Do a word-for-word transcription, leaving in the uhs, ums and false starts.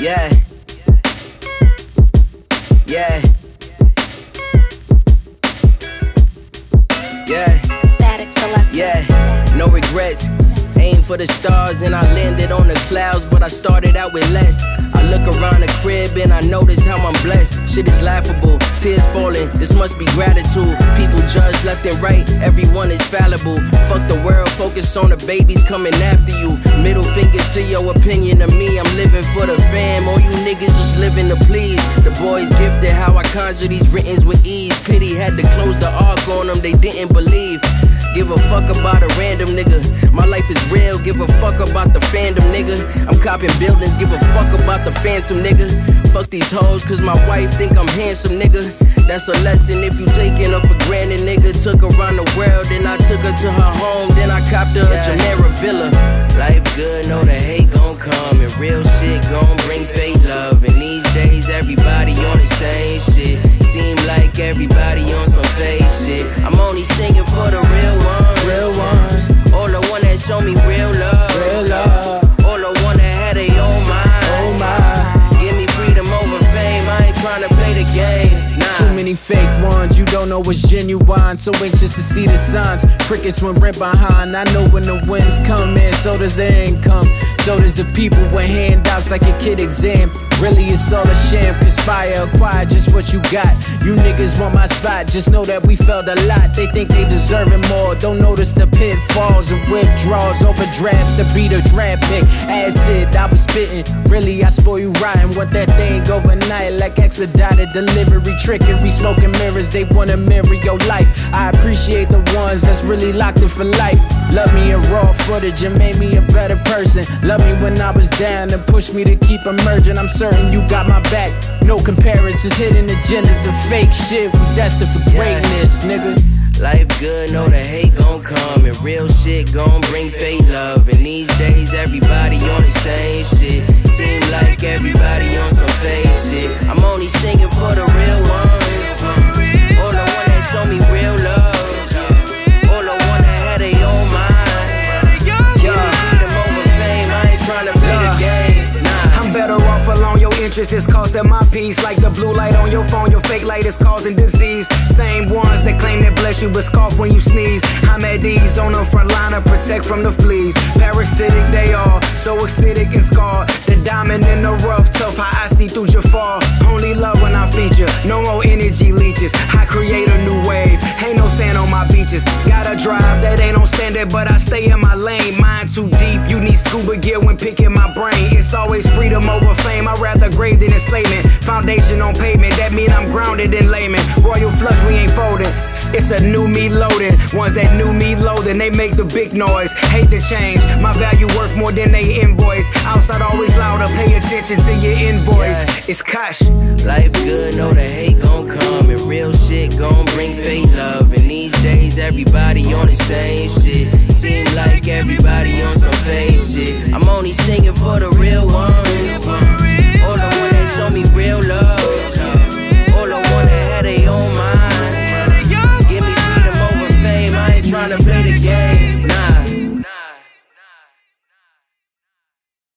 Yeah. Yeah. Yeah. Static Selector. Yeah. No regrets. Aim for the stars and I landed on the clouds, but I started out with less. I look around the crib and I notice how I'm blessed. Shit is laughable, tears falling, this must be gratitude. People judge left and right, everyone is fallible. Fuck the world, focus on the babies coming after you. Middle finger to your opinion of me, I'm living for the fam. All you niggas just living to please. The boys gifted how I conjure these writtens with ease. Pity had to close the arc on them, they didn't believe. Give a fuck about a random nigga. My life is real, give a fuck about the fandom, nigga. I'm copping buildings, give a fuck about the phantom, nigga. Fuck these hoes, cause my wife think I'm handsome, nigga. That's a lesson if you taking her for granted, nigga. Took her around the world, then I took her to her home, then I copped her a Jumeirah villa. Life good, know the hate gon' come, and real shit gon' bring fake love. And these days, everybody on the same shit. Seem like everybody on some fake shit. I'm only singing for the real ones. Real ones. All the one that show me real love. Real love. All the one that had their own mind. Oh my. Give me freedom over fame. I ain't tryna play the game. Nah. Too many fake ones, you don't know what's genuine. So anxious to see the signs. Crickets went right behind. I know when the winds come in, so does the income. So does the people with handouts like a kid exam. Really it's all a sham, conspire, acquire just what you got. You niggas want my spot, just know that we felt a lot. They think they deserving more, don't notice the pitfalls and withdrawals, overdrafts to beat a draft pick. Acid, I was spitting, really I spoil you rotten. Want that thing overnight like expedited delivery, trickery, smoking mirrors. They wanna mirror your life. I appreciate the ones that's really locked in for life. Love me in raw footage and made me a better person. Love me when I was down and pushed me to keep emerging. I'm certain you got my back. No comparisons, hidden agendas of fake shit. We destined for greatness, nigga. Life good, know the hate gon' come, and real shit gon' bring fake love. And these days, everybody on the same shit. Seem like everybody on some fake shit. I'm only singing for the real ones. All the one that show me real love. All the one that had their own mind. Give me freedom over fame, I ain't tryna play the game. Nah. I'm better off alone, your interest is costing my peace. Like the blue light on your phone, your fake light is causing disease. Same ones that claim they bless you but scoff when you sneeze. I'm at ease on the front line to protect from the fleas. Parasitic they are, so acidic and scarred. The diamond in the rough, tough how I see through Jafar. Only love when I feature, no more energy leeches. I create a new wave, ain't no sand on my beaches. Got a drive that ain't on standard, but I stay in my lane. Mind too deep, you need scuba gear when picking my brain. It's always freedom over fame, I'd rather grave than enslavement. Foundation on pavement, that mean I'm grounded in layman. Royal flush, we ain't folding. It's a new me loading. Ones that knew me loading, they make the big noise. Hate the change, my value worth more than they invoice. Outside always louder, pay attention to your invoice. Yeah. It's cash. Life good, know the hate gon' come, and real shit gon' bring fake love. And these days, everybody on the same shit. Seem like everybody on some fake shit. I'm only singing for the real ones.